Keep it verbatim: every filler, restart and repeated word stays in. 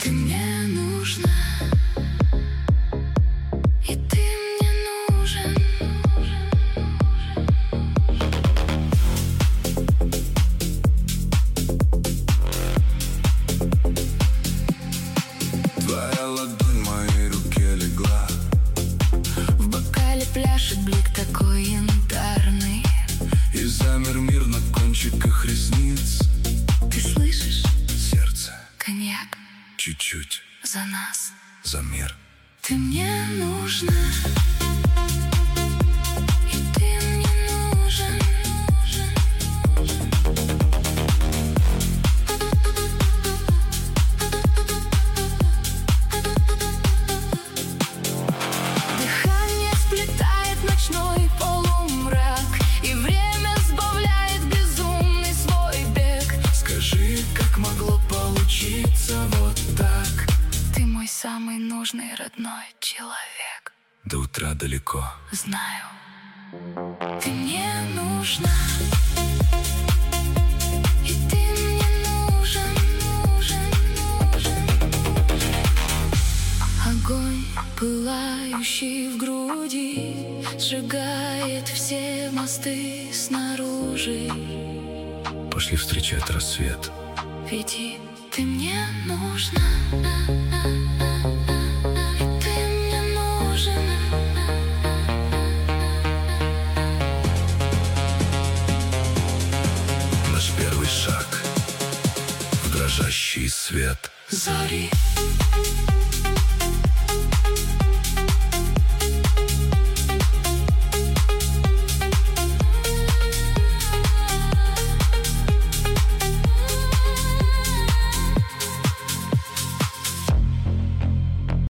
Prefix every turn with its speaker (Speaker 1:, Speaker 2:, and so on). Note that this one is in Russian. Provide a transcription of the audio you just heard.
Speaker 1: Ты мне нужна, и ты мне нужен.
Speaker 2: Твоя ладонь в моей руке легла.
Speaker 1: В бокале пляшет блик такой янтарный,
Speaker 2: И замер мир на кончиках ресниц.
Speaker 1: ты слышишь?
Speaker 2: Сердце
Speaker 1: Коньяк
Speaker 2: чуть-чуть
Speaker 1: за нас.
Speaker 2: за мир.
Speaker 1: Ты мне нужна, и ты мне нужен. Дыхание сплетает ночной полумрак, и время сбавляет безумный свой бег.
Speaker 2: Скажи, как могло получиться вот так?
Speaker 1: Ты мой самый нужный родной человек.
Speaker 2: До утра далеко.
Speaker 1: Знаю, ты мне нужна, и ты мне нужен, нужен, нужен. Огонь, пылающий в груди, сжигает все мосты снаружи.
Speaker 2: Пошли встречать рассвет.
Speaker 1: Веди, ты мне нужна, и ты мне нужен.
Speaker 2: Наш первый шаг в дрожащий свет
Speaker 1: Зари.